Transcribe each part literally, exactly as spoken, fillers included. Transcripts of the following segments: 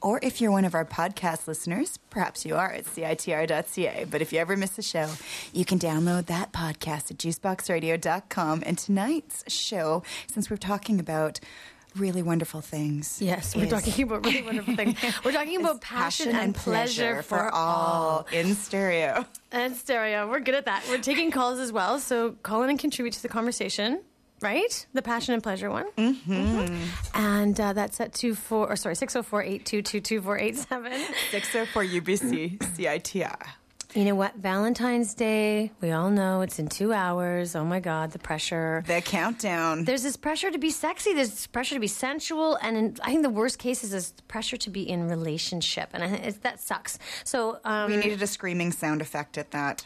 Or if you're one of our podcast listeners, perhaps you are at C I T R dot C A. But if you ever miss a show, you can download that podcast at juice box radio dot com. And tonight's show, since we're talking about really wonderful things. Yes, we're is, talking about really wonderful things. We're talking about passion, passion and pleasure, pleasure for, for all. In stereo. And stereo. We're good at that. We're taking calls as well. So call in and contribute to the conversation. Right? The passion and pleasure one. Mm-hmm. Mm-hmm. And uh, that's at two four or sorry, six oh four, eight two two, two four eight seven. six oh four U B C C I T R. You know what? Valentine's Day, we all know it's in two hours. Oh my God, the pressure. The countdown. There's this pressure to be sexy. There's this pressure to be sensual. And in, I think the worst case is this pressure to be in relationship. And I think it's, that sucks. So um, we needed a screaming sound effect at that.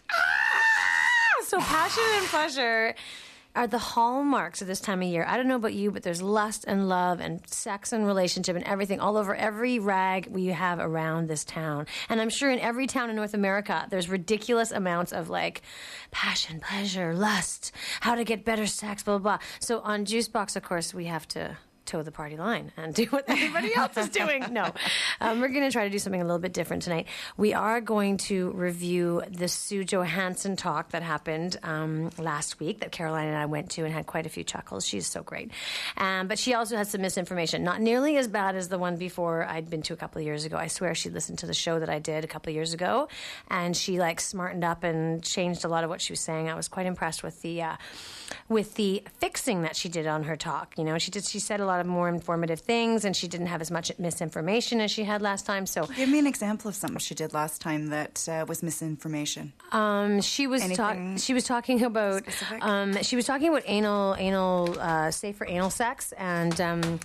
Ah! So passion and pleasure are the hallmarks of this time of year. I don't know about you, but there's lust and love and sex and relationship and everything all over every rag we have around this town. And I'm sure in every town in North America, there's ridiculous amounts of like passion, pleasure, lust, how to get better sex, blah, blah, blah. So on Juicebox, of course, we have to toe the party line and do what everybody else is doing. No, um, we're going to try to do something a little bit different tonight. We are going to review the Sue Johanson talk that happened um, last week that Caroline and I went to and had quite a few chuckles. She's so great. Um, but she also had some misinformation, not nearly as bad as the one before I'd been to a couple of years ago. I swear she listened to the show that I did a couple of years ago and she like smartened up and changed a lot of what she was saying. I was quite impressed with the uh, with the fixing that she did on her talk. You know, she did. She said a lot of more informative things, and she didn't have as much misinformation as she had last time. So, give me an example of something she did last time that uh, was misinformation. Um, she was talking. She was talking about. Um, she was talking about anal, anal, uh, safer anal sex, and. Um,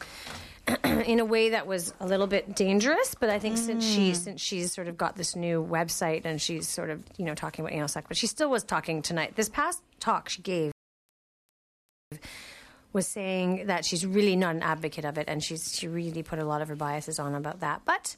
in a way that was a little bit dangerous, but I think mm. since she since she's sort of got this new website and she's sort of, you know, talking about anal sex, but she still was talking tonight. This past talk she gave was saying that she's really not an advocate of it, and she's she really put a lot of her biases on about that. But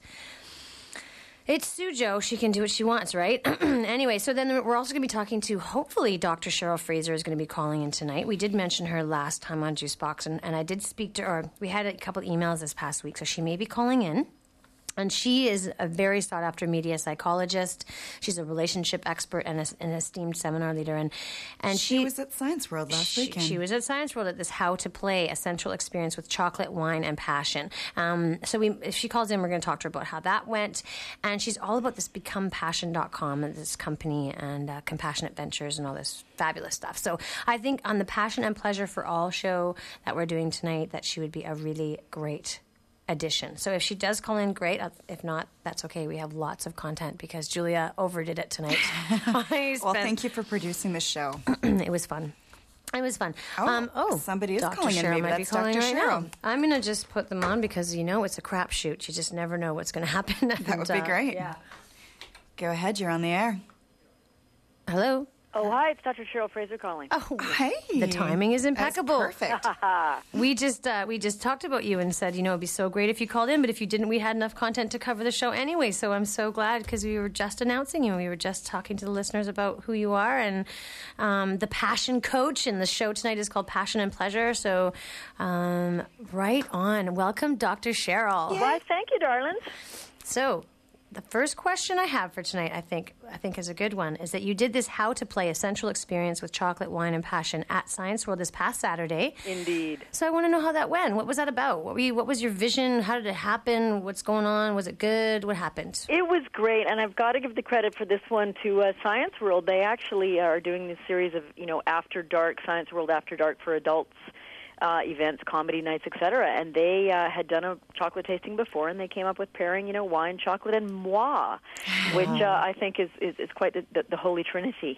it's Sujo. She can do what she wants, right? Anyway, so then we're also going to be talking to, hopefully, Doctor Cheryl Fraser is going to be calling in tonight. We did mention her last time on Juicebox, and, and I did speak to her. We had a couple emails this past week, so she may be calling in. And she is a very sought-after media psychologist. She's a relationship expert and a, an esteemed seminar leader. And and she, she was at Science World last she, weekend. She was at Science World at this How to Play, a central experience with chocolate, wine, and passion. Um, so we, if she calls in, we're going to talk to her about how that went. And she's all about this become passion dot com, this company, and uh, Compassionate Ventures and all this fabulous stuff. So I think on the Passion and Pleasure for All show that we're doing tonight, that she would be a really great addition. So if she does call in, great. If not, that's okay. We have lots of content because Julia overdid it tonight. Well, thank you for producing this show. It was fun. It was fun. Oh, um, oh somebody is Doctor calling Cheryl in. Maybe might that's be calling Doctor right Cheryl. now. I'm going to just put them on because, you know, it's a crapshoot. You just never know what's going to happen. That and, would be uh, great. Yeah. Go ahead. You're on the air. Hello. Oh, hi, it's Doctor Cheryl Fraser calling. Oh, hey. The timing is impeccable. That's perfect. we just uh, we just talked about you and said, you know, it'd be so great if you called in, but if you didn't, we had enough content to cover the show anyway. So I'm so glad because we were just announcing you. We were just talking to the listeners about who you are and um, the Passion Coach. And the show tonight is called Passion and Pleasure. So um, right on. Welcome, Doctor Cheryl. Why, thank you, darlings. So the first question I have for tonight, I think, I think is a good one, is that you did this How to Play, a central experience with chocolate, wine, and passion at Science World this past Saturday. Indeed. So I want to know how that went. What was that about? What were you, what was your vision? How did it happen? What's going on? Was it good? What happened? It was great, and I've got to give the credit for this one to uh, Science World. They actually are doing this series of, you know, After Dark, Science World After Dark for adults. Uh, events, comedy nights, et cetera. And they uh, had done a chocolate tasting before, and they came up with pairing, you know, wine, chocolate, and moi, which uh, I think is, is, is quite the, the, the holy trinity.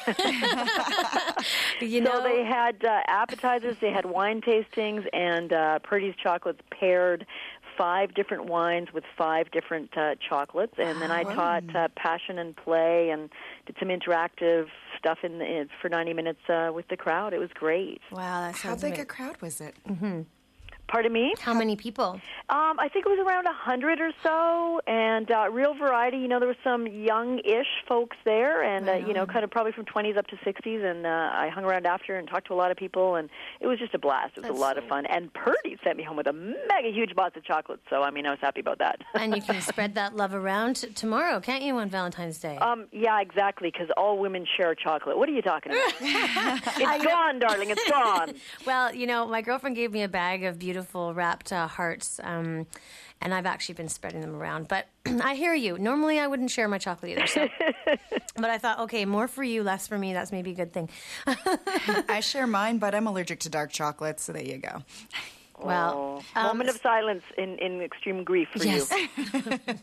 you know, so they had uh, appetizers, they had wine tastings, and uh, Purdy's Chocolates paired five different wines with five different uh, chocolates, and then I wow. taught uh, passion and play and did some interactive stuff in, the, in for ninety minutes uh, with the crowd. It was great. Wow, that How sounds big amazing. a crowd was it? Mm-hmm. Pardon me? How many people? Um, I think it was around a hundred or so, and uh, real variety. You know, there were some young-ish folks there, and uh, you know, kind of probably from twenties up to sixties. And uh, I hung around after and talked to a lot of people, and it was just a blast. It was That's a lot sweet. of fun. And Purdy sent me home with a mega huge box of chocolates. So I mean, I was happy about that. And you can spread that love around t- tomorrow, can't you, on Valentine's Day? Um, yeah, exactly, because all women share chocolate. What are you talking about? It's gone, darling. It's gone. Well, you know, my girlfriend gave me a bag of beautiful wrapped uh, hearts, um, and I've actually been spreading them around. But I hear you. Normally, I wouldn't share my chocolate either. So. But I thought, okay, more for you, less for me. That's maybe a good thing. I share mine, but I'm allergic to dark chocolate, so there you go. Well, Oh, um, moment of silence in, in extreme grief for yes. you.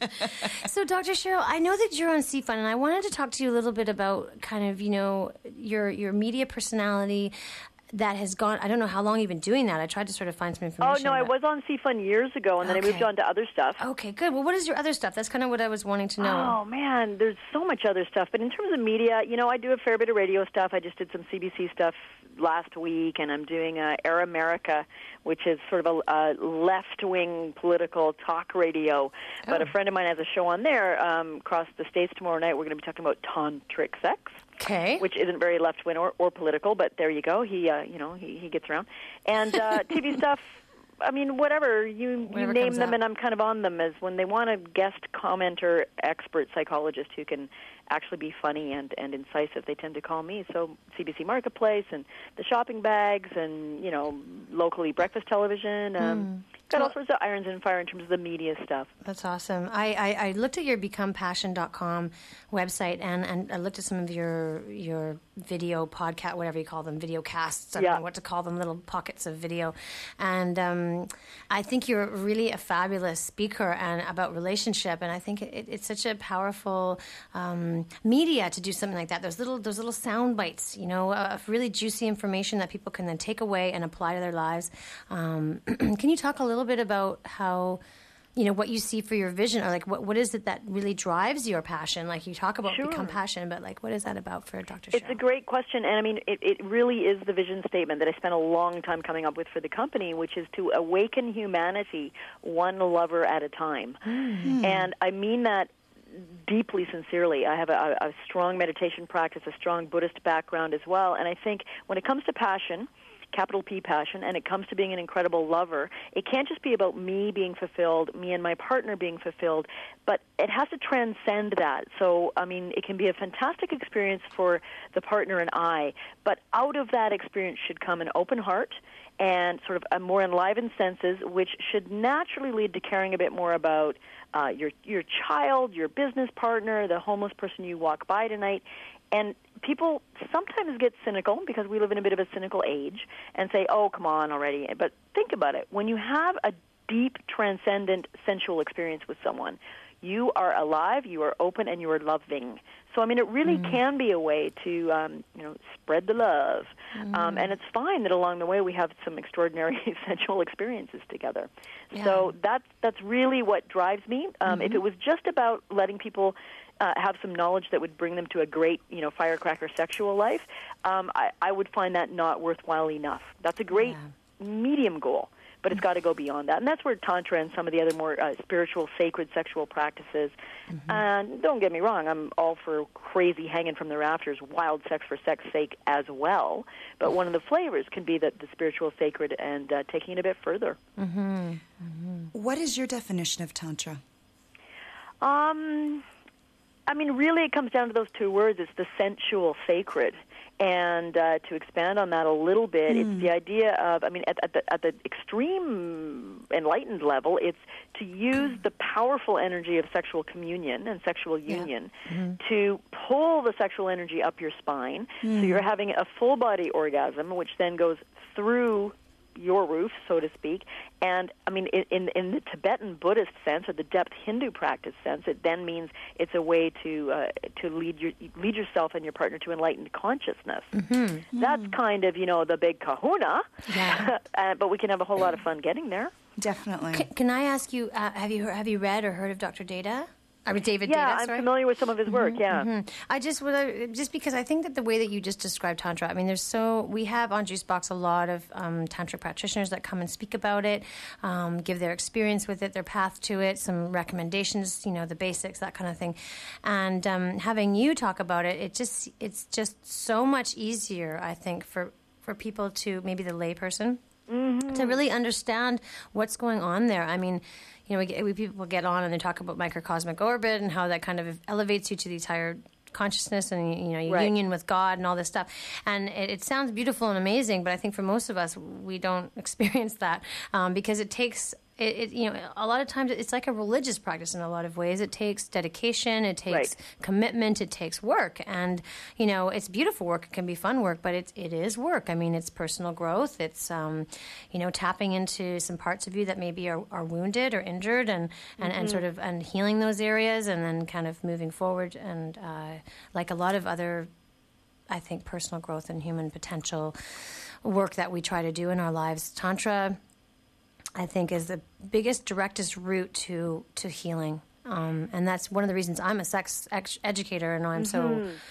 So, Doctor Cheryl, I know that you're on C FUN, and I wanted to talk to you a little bit about kind of, you know, your your media personality that has gone. I don't know how long you've been doing that. I tried to sort of find some Oh, information. no, I but- was on C FUN years ago, and then Okay. I moved on to other stuff. Okay, good. Well, what is your other stuff? That's kind of what I was wanting to know. Oh, man, there's so much other stuff. But in terms of media, you know, I do a fair bit of radio stuff. I just did some C B C stuff last week, and I'm doing uh, Air America, which is sort of a, a left-wing political talk radio. But Oh. a friend of mine has a show on there um, across the States tomorrow night. We're going to be talking about tantric sex. Okay. Which isn't very left-wing or, or political, but there you go. He, uh, you know, he, he gets around. And uh, T V stuff, I mean, whatever. You, Whatever you name comes them, up. and I'm kind of on them, as when they want a guest commenter, expert psychologist who can actually be funny and, and incisive, they tend to call me. So C B C Marketplace and the shopping bags and, you know, locally breakfast television. Um, got all Well- sorts of irons in fire in terms of the media stuff. That's awesome. I, I, I looked at your become passion dot com website, and, and I looked at some of your your video podcast, whatever you call them, video casts. I Yeah. don't know what to call them, little pockets of video. And um, I think you're really a fabulous speaker and about relationship. And I think it, it's such a powerful um, media to do something like that. Those little those little sound bites, you know, uh, of really juicy information that people can then take away and apply to their lives. Um, can you talk a little bit about how, you know, what you see for your vision, or like what what is it that really drives your passion? Like you talk about Sure. become passion, but like what is that about for Doctor It's Cheryl? a great question, and I mean, it, it really is the vision statement that I spent a long time coming up with for the company, which is to awaken humanity one lover at a time. And I mean that deeply sincerely. I have a, a strong meditation practice, a strong Buddhist background as well, and I think when it comes to passion, capital P passion, and it comes to being an incredible lover, it can't just be about me being fulfilled, me and my partner being fulfilled, but it has to transcend that. So, I mean, it can be a fantastic experience for the partner and I, but out of that experience should come an open heart and sort of a more enlivened senses, which should naturally lead to caring a bit more about uh, your your child, your business partner, the homeless person you walk by tonight. And people sometimes get cynical because we live in a bit of a cynical age and say, oh, come on already. But think about it. When you have a deep, transcendent, sensual experience with someone, you are alive, you are open, and you are loving. So, I mean, it really mm. can be a way to, um, you know, spread the love. Mm. Um, and it's fine that along the way we have some extraordinary sensual experiences together. Yeah. So that's, that's really what drives me. Um, mm-hmm. If it was just about letting people Uh, have some knowledge that would bring them to a great, you know, firecracker sexual life, um, I, I would find that not worthwhile enough. That's a great yeah. medium goal, but it's got to go beyond that. And that's where Tantra and some of the other more uh, spiritual, sacred sexual practices, mm-hmm. and don't get me wrong, I'm all for crazy hanging from the rafters, wild sex for sex sake as well, but one of the flavors can be the, the spiritual, sacred, and uh, taking it a bit further. Mm-hmm. Mm-hmm. What is your definition of Tantra? Um... I mean, really, it comes down to those two words. It's the sensual sacred. And uh, to expand on that a little bit, mm. it's the idea of, I mean, at, at, the, at the extreme enlightened level, it's to use the powerful energy of sexual communion and sexual union yeah. mm-hmm. to pull the sexual energy up your spine. Mm. So you're having a full-body orgasm, which then goes through your roof, so to speak. And, I mean, in, in the Tibetan Buddhist sense, or the depth Hindu practice sense, it then means it's a way to uh, to lead your lead yourself and your partner to enlightened consciousness. Mm-hmm. That's mm. kind of, you know, the big kahuna, yeah. uh, but we can have a whole lot of fun getting there. Definitely. Can, can I ask you, uh, have you have you read or heard of Doctor Data? I mean, David Yeah, Dedas, I'm right? familiar with some of his work, Mm-hmm, yeah. Mm-hmm. I just, just because I think that the way that you just described Tantra, I mean, there's so, we have on Juicebox a lot of um, Tantric practitioners that come and speak about it, um, give their experience with it, their path to it, some recommendations, you know, the basics, that kind of thing. And um, having you talk about it, it just, it's just so much easier, I think, for, for people to, maybe the layperson, mm-hmm. to really understand what's going on there. I mean, you know, we, get, we people get on and they talk about microcosmic orbit and how that kind of elevates you to these higher consciousness and, you know, your right. union with God and all this stuff. And it, it sounds beautiful and amazing, but I think for most of us, we don't experience that um, because it takes... It, it, you know, a lot of times it's like a religious practice in a lot of ways. It takes dedication, it takes right. commitment, it takes work. And, you know, it's beautiful work. It can be fun work, but it, it is work. I mean, it's personal growth. It's, um, you know, tapping into some parts of you that maybe are, are wounded or injured and, and, mm-hmm. and sort of and healing those areas and then kind of moving forward. And uh, like a lot of other, I think, personal growth and human potential work that we try to do in our lives, Tantra, I think, is the biggest, directest route to to healing, um, and that's one of the reasons I'm a sex ex- educator, and I'm mm-hmm. so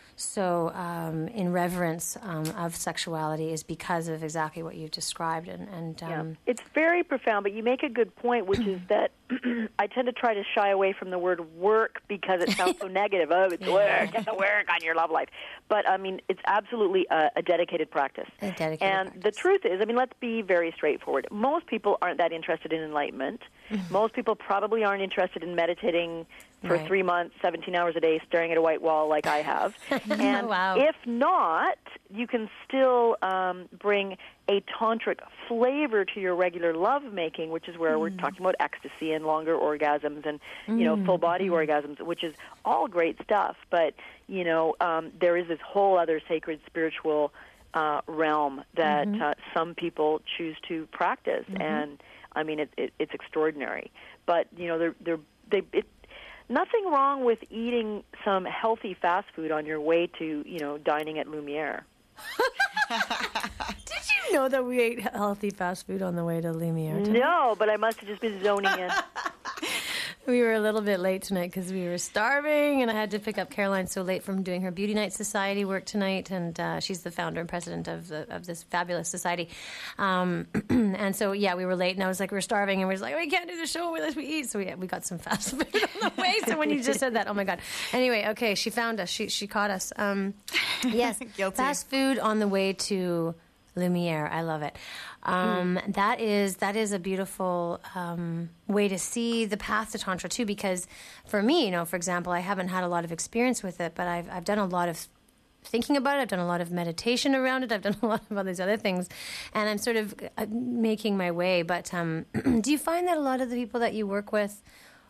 so um, in reverence um, of sexuality is because of exactly what you've described. And, and um, yeah. It's very profound, but you make a good point, which is that I tend to try to shy away from the word work because it sounds so negative. Oh, it's yeah. work, get the work on your love life. But, I mean, it's absolutely a, a dedicated practice. A dedicated and practice. The truth is, I mean, let's be very straightforward. Most people aren't that interested in enlightenment. Most people probably aren't interested in meditating for right. three months, seventeen hours a day, staring at a white wall like I have. And wow. if not, you can still um, bring a tantric flavor to your regular lovemaking, which is where mm. we're talking about ecstasy and longer orgasms and, you know, mm. full body mm. orgasms, which is all great stuff. But, you know, um, there is this whole other sacred spiritual uh, realm that mm-hmm. uh, some people choose to practice. Mm-hmm. And, I mean, it, it, it's extraordinary. But, you know, they're, they're, they it, nothing wrong with eating some healthy fast food on your way to, you know, dining at Lumiere. Did you know that we ate healthy fast food on the way to Lumiere tonight? No, but I must have just been zoning in. We were a little bit late tonight because we were starving, and I had to pick up Caroline so late from doing her Beauty Night Society work tonight, and uh, she's the founder and president of the, of this fabulous society. Um, and so, yeah, we were late, and I was like, we're starving, and we were like, we can't do the show unless we eat. So we, we got some fast food on the way. So when you just said that, oh my God. Anyway, okay, she found us. She she caught us. Um, yes, Guilty. Fast food on the way to Lumiere. I love it. Um, mm. That is that is a beautiful um, way to see the path to Tantra too. Because for me, you know, for example, I haven't had a lot of experience with it, but I've I've done a lot of thinking about it. I've done a lot of meditation around it. I've done a lot of all these other things, and I'm sort of uh, making my way. But um, do you find that a lot of the people that you work with,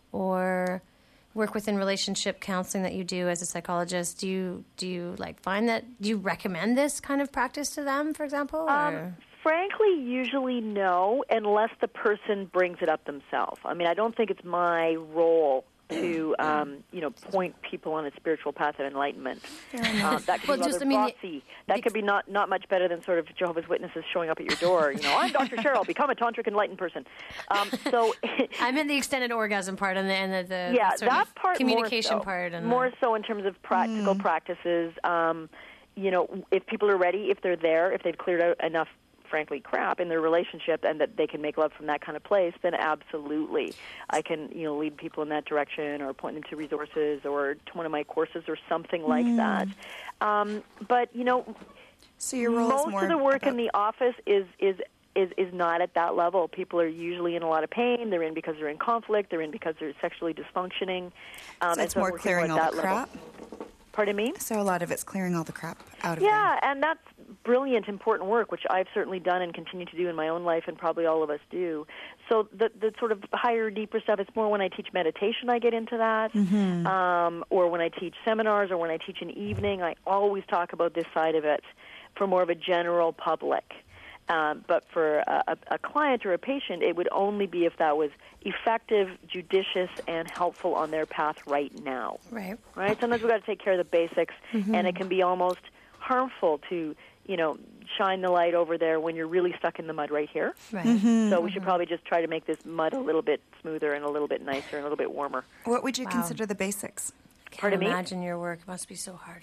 or work with in relationship counseling that you do as a psychologist, do you do you like find that do you recommend this kind of practice to them, for example? Or? Um, frankly, usually no, unless the person brings it up themselves. I mean, I don't think it's my role to um, you know point people on a spiritual path of enlightenment. Um, that could well, be just, rather I mean, bossy. That could be not, not much better than sort of Jehovah's Witnesses showing up at your door. You know, I'm Doctor Cheryl, become a tantric enlightened person. Um, so I'm in the extended orgasm part and the, and the, the yeah, sort that of part communication more so. part, and more the, so in terms of practical mm. practices. Um, you know, if people are ready, if they're there, if they've cleared out enough, frankly, crap in their relationship, and that they can make love from that kind of place, then absolutely, I can, you know, lead people in that direction, or point them to resources, or to one of my courses, or something like mm. that. Um, but you know, so your role most is more of the work about... in the office is is. Is, is not at that level. People are usually in a lot of pain. They're in because they're in conflict. They're in because they're sexually dysfunctioning. Um, so it's and so more clearing all the crap? Level. Pardon me? So a lot of it's clearing all the crap out of Yeah, them. and that's brilliant, important work, which I've certainly done and continue to do in my own life, and probably all of us do. So the the sort of higher, deeper stuff, it's more when I teach meditation I get into that, mm-hmm. um, or when I teach seminars, or when I teach an evening, I always talk about this side of it for more of a general public. Um, but for a, a client or a patient, it would only be if that was effective, judicious, and helpful on their path right now. Right. Right. Sometimes we've got to take care of the basics, mm-hmm. and it can be almost harmful to, you know, shine the light over there when you're really stuck in the mud right here. Right. Mm-hmm. So we should probably just try to make this mud a little bit smoother and a little bit nicer and a little bit warmer. What would you Wow. consider the basics? Can't Pardon me? imagine your work. It must be so hard.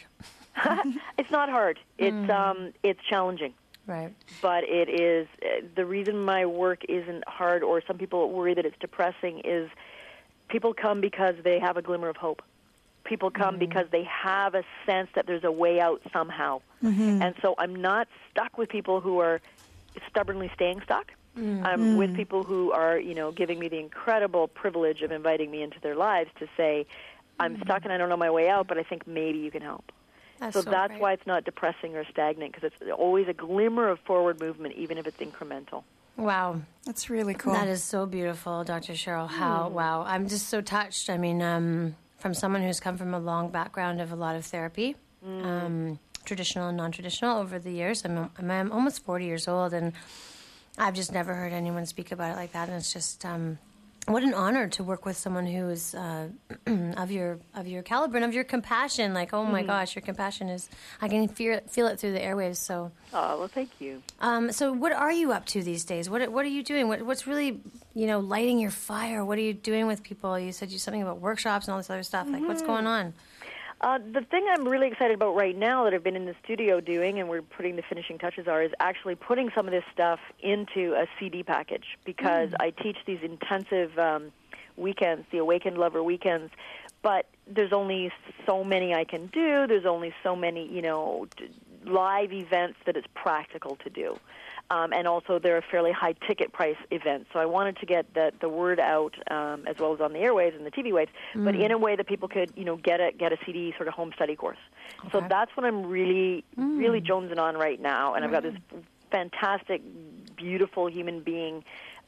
It's not hard. It's Mm. um, it's challenging. Right. But it is, uh, the reason my work isn't hard, or some people worry that it's depressing, is people come because they have a glimmer of hope. People come Mm-hmm. because they have a sense that there's a way out somehow. Mm-hmm. And so I'm not stuck with people who are stubbornly staying stuck. Mm-hmm. I'm with people who are, you know, giving me the incredible privilege of inviting me into their lives to say, I'm Mm-hmm. stuck and I don't know my way out, but I think maybe you can help. That's So, so that's great. why it's not depressing or stagnant, because it's always a glimmer of forward movement, even if it's incremental. Wow. That's really cool. That is so beautiful, Doctor Cheryl. How, wow. I'm just so touched. I mean, um, from someone who's come from a long background of a lot of therapy, um, traditional and non-traditional over the years. I'm, I'm almost forty years old, and I've just never heard anyone speak about it like that. And it's just, um, what an honor to work with someone who is uh, of your of your caliber and of your compassion. Like, oh my gosh, your compassion is, I can feel feel it through the airwaves. So, Oh, well, thank you. um, so what are you up to these days? What what are you doing? What, what's really, you know, lighting your fire? What are you doing with people? You said you something about workshops and all this other stuff. Like, what's going on? Uh, the thing I'm really excited about right now that I've been in the studio doing, and we're putting the finishing touches are, is actually putting some of this stuff into a C D package, because I teach these intensive um, weekends, the Awakened Lover weekends, but there's only so many I can do. There's only so many, you know, d- live events that it's practical to do. Um, and also, they're a fairly high-ticket price event. So I wanted to get the, the word out, um, as well as on the airwaves and the T V waves, but in a way that people could, you know, get a get a C D sort of home study course. So Okay. that's what I'm really, really jonesing on right now. And I've got this fantastic, beautiful human being,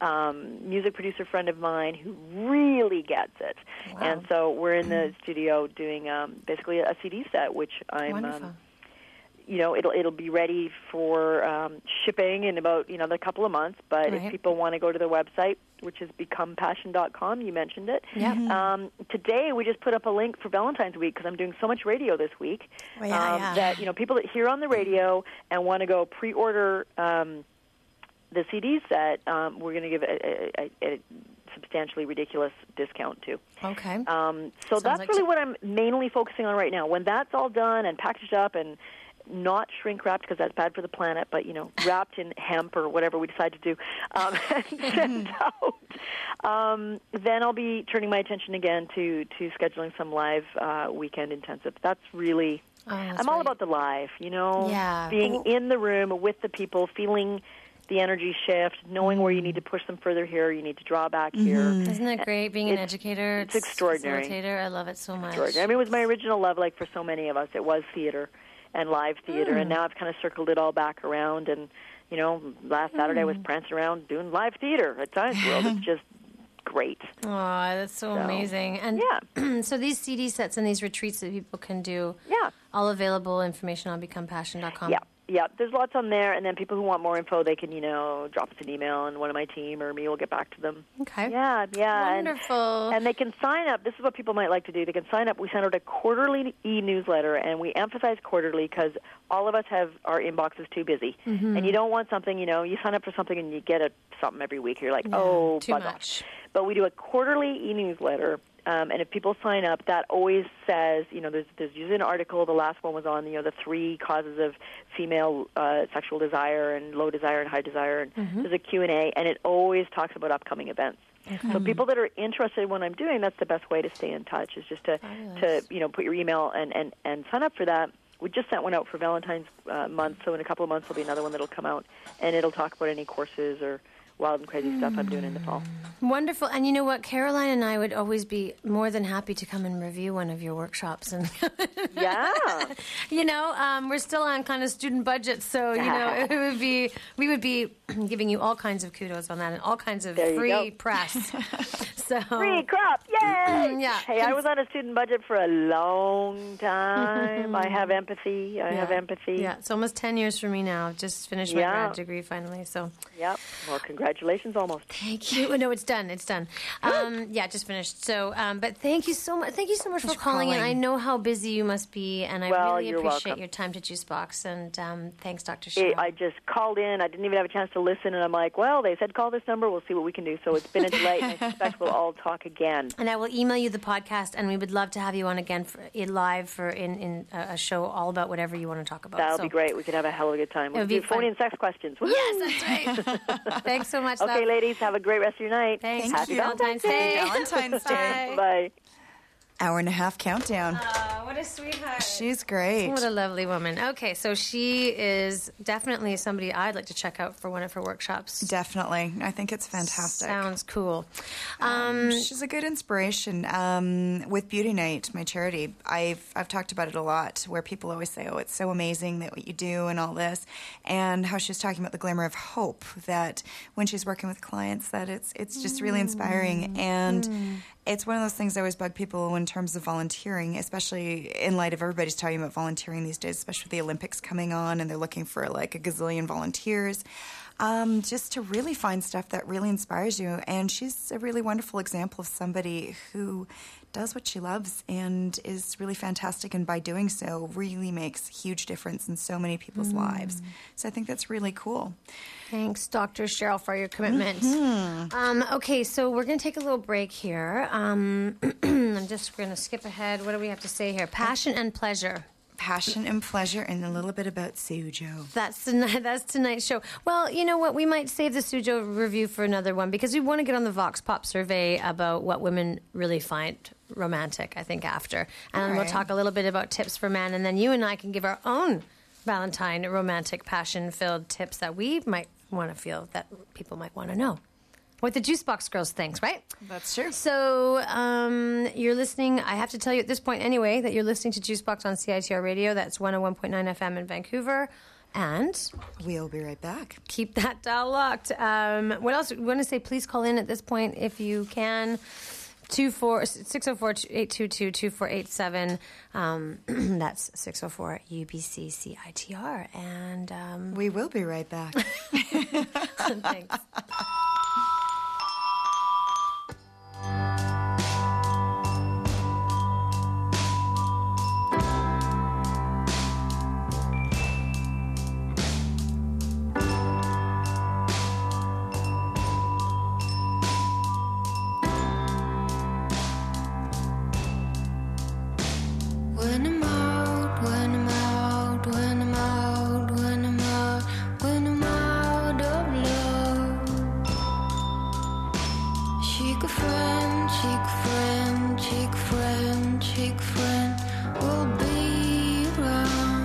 um, music producer friend of mine who really gets it. Wow. And so we're in the studio doing um, basically a C D set, which I'm... Wonderful. Um, you know, it'll it'll be ready for um, shipping in about, you know, a couple of months. But Right. if people want to go to their website, which is become passion dot com, you mentioned it. Yep. Um, today we just put up a link for Valentine's Week, because I'm doing so much radio this week, Well, yeah, um, yeah. that, you know, people that hear on the radio and want to go pre-order um, the C D set, um, we're going to give a, a, a, a substantially ridiculous discount too. Okay. Um, so Sounds that's like really some- what I'm mainly focusing on right now. When that's all done and packaged up and not shrink wrapped, because that's bad for the planet, but, you know, wrapped in hemp or whatever we decide to do, um, and sent out, um, then I'll be turning my attention again to, to scheduling some live uh, weekend intensive. That's really, Oh, that's I'm all right. about the live, you know, Yeah. being Well- in the room with the people, feeling the energy shift, knowing where you need to push them further here, you need to draw back here. Isn't it great being an It's- educator? it's extraordinary. Facilitator. I love it so much. Extraordinary. I mean, it was my original love, like for so many of us. It was theater and live theater, and now I've kind of circled it all back around. And, you know, last Saturday I was prancing around doing live theater at Science World. It's just great. Oh, that's so, So, amazing. And yeah. so these C D sets and these retreats that people can do, Yeah. all available information on become passion dot com. Yeah. Yeah, there's lots on there, and then people who want more info, they can, you know, drop us an email, and one of my team or me will get back to them. Okay. Yeah, yeah. and- Wonderful. And they can sign up. This is what people might like to do. They can sign up. We send out a quarterly e-newsletter, and we emphasize quarterly because all of us have our inboxes too busy. Mm-hmm. And you don't want something, you know, you sign up for something and you get a, something every week. You're like, oh, too bug much. off. But we do a quarterly e-newsletter. Um, and if people sign up, that always says, you know, there's, there's usually an article. The last one was on, you know, the three causes of female uh, sexual desire and low desire and high desire. And Mm-hmm. there's a Q and A, and it always talks about upcoming events. So people that are interested in what I'm doing, that's the best way to stay in touch, is just to, to Fabulous. you know, put your email and, and, and sign up for that. We just sent one out for Valentine's uh, month, so in a couple of months there'll be another one that'll come out, and it'll talk about any courses or wild and crazy stuff I'm doing in the fall. Wonderful. And you know what? Caroline and I would always be more than happy to come and review one of your workshops. And, Yeah. you know, um, we're still on kind of student budgets. So, you know, it would be, we would be giving you all kinds of kudos on that and all kinds of There you free go. press. So, Free crop, yay! Yeah. Hey, I was on a student budget for a long time. I have empathy. I have Yeah. empathy. Yeah, it's almost ten years for me now. Just finished my Yeah. grad degree finally. So, Yep. Well, congratulations. congratulations, almost. Thank you. No, it's done. It's done. Um, yeah, just finished. So, um, but thank you so much. Thank you so much Thanks for for calling in. calling. I know how busy you must be, and I Well, really you're appreciate welcome. your time to Juicebox. And um, thanks, Doctor Hey, Cheryl. I just called in. I didn't even have a chance to listen, and I'm like, well, they said call this number. We'll see what we can do. So it's been a delight, and I suspect we'll all talk again. And I will email you the podcast, and we would love to have you on again for, in live for in, in a, a show all about whatever you want to talk about. That'll So- be great. We could have a hell of a good time. We'll would be do phone fun. and sex questions. Woo! Yes, that's right. Thanks so much, Okay, love. ladies, have a great rest of your night. Thanks. Thank Happy you. Valentine's Day. Day. Valentine's Day. Bye. Bye. Hour and a half countdown. Oh, what a sweetheart. She's great. What a lovely woman. Okay, so she is definitely somebody I'd like to check out for one of her workshops. Definitely. I think it's fantastic. Sounds cool. Um, Um, she's a good inspiration. Um, with Beauty Night, my charity, I've I've talked about it a lot, where people always say, "Oh, it's so amazing that what you do and all this," and how she's talking about the glimmer of hope that when she's working with clients, that it's it's just really inspiring. And it's one of those things I always bug people in terms of volunteering, especially in light of everybody's talking about volunteering these days, especially with the Olympics coming on, and they're looking for like a gazillion volunteers. Um, just to really find stuff that really inspires you. And she's a really wonderful example of somebody who does what she loves and is really fantastic, and by doing so really makes a huge difference in so many people's lives. So I think that's really cool. Thanks, Doctor Cheryl, for your commitment. Mm-hmm. Um, okay, so we're going to take a little break here. Um, I'm just going to skip ahead. What do we have to say here? Passion and pleasure. Passion and pleasure, and a little bit about Sujo. That's tonight, that's tonight's show. Well, you know what? We might save the Sujo review for another one, because we want to get on the Vox Pop survey about what women really find romantic, I think, after. And All we'll right. talk a little bit about tips for men, and then you and I can give our own Valentine romantic, passion-filled tips that we might want to feel that people might want to know. What the Juicebox Girls thinks, right? That's true. So um, you're listening, I have to tell you at this point anyway, that you're listening to Juicebox on C I T R Radio. That's one oh one point nine F M in Vancouver. And We'll be right back. keep that dial locked. Um, what else? We want to say, please call in at this point if you can. six oh four, eight two two, two four eight seven. Um, that's six oh four U B C C I T R. And um, We will be right back. thanks. When I'm out, when I'm out, when I'm out, when I'm out, when I'm out of love. Chic friend, chic friend, chic friend, chic friend will be around.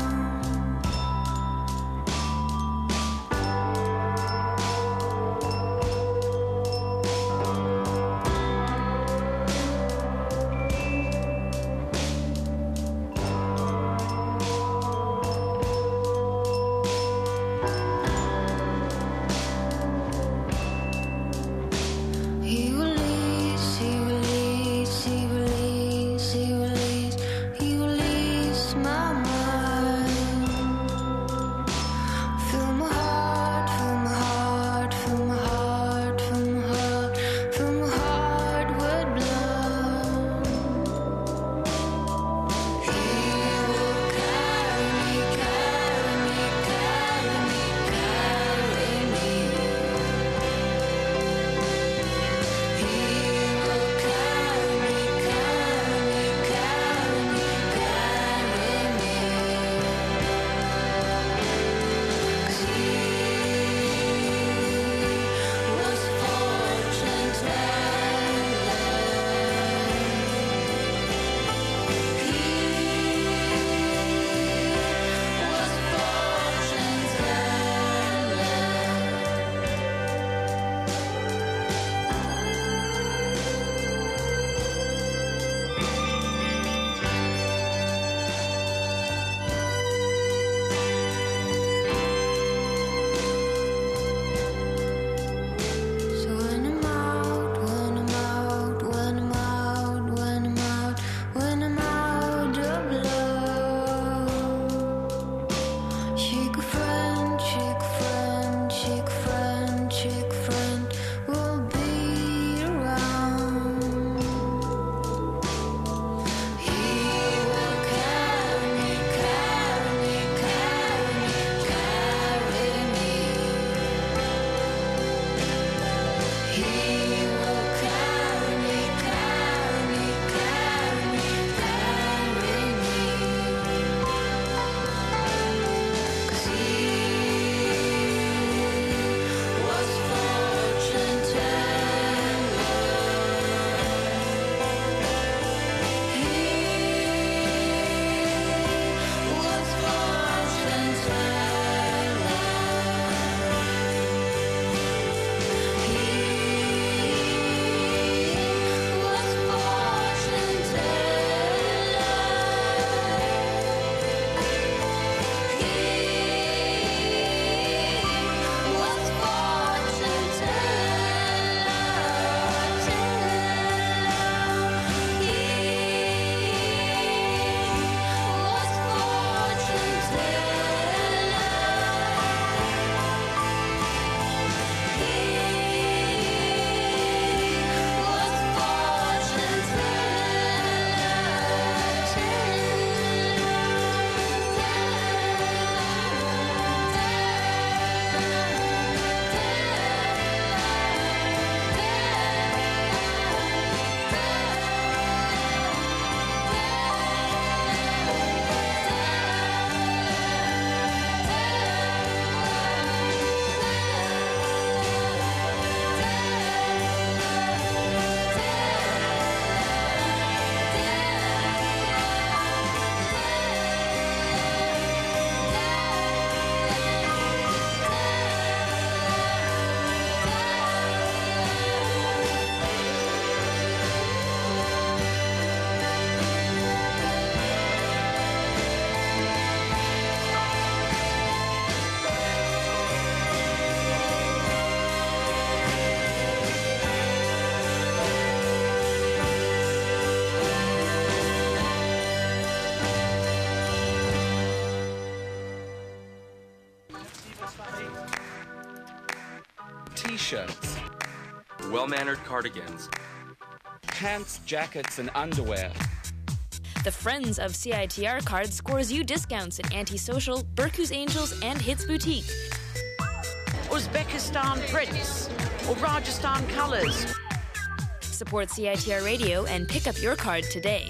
t-shirts, well-mannered cardigans, pants, jackets, and underwear. The Friends of C I T R card scores you discounts at Antisocial, Berkou's Angels, and Hits Boutique. Uzbekistan prints or Rajasthan colours. Support C I T R Radio and pick up your card today.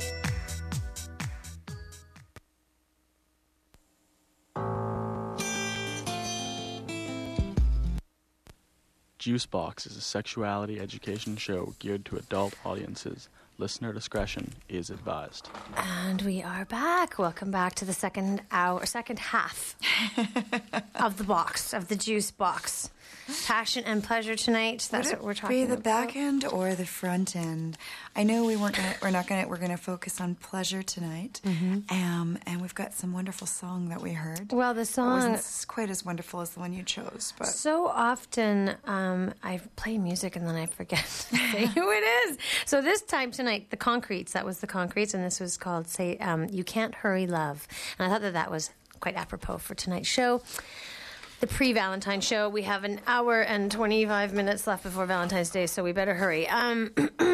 Juicebox is a sexuality education show geared to adult audiences. Listener discretion is advised. And we are back. Welcome back to the second hour, second half of the box, of the juice box. Passion and pleasure tonight. That's Would it what we're talking be the about. back end or the front end? I know we weren't. Gonna, we're not going to. We're going to focus on pleasure tonight. Mm-hmm. Um, and we've got some wonderful song that we heard. Well, the It song wasn't quite as wonderful as the one you chose, but so often um, I play music and then I forget to say who it is. So this time tonight, the Concretes. That was the Concretes, and this was called "Say um, You Can't Hurry Love." And I thought that that was quite apropos for tonight's show. The pre-Valentine show. We have an hour and twenty-five minutes left before Valentine's Day, so we better hurry. Um,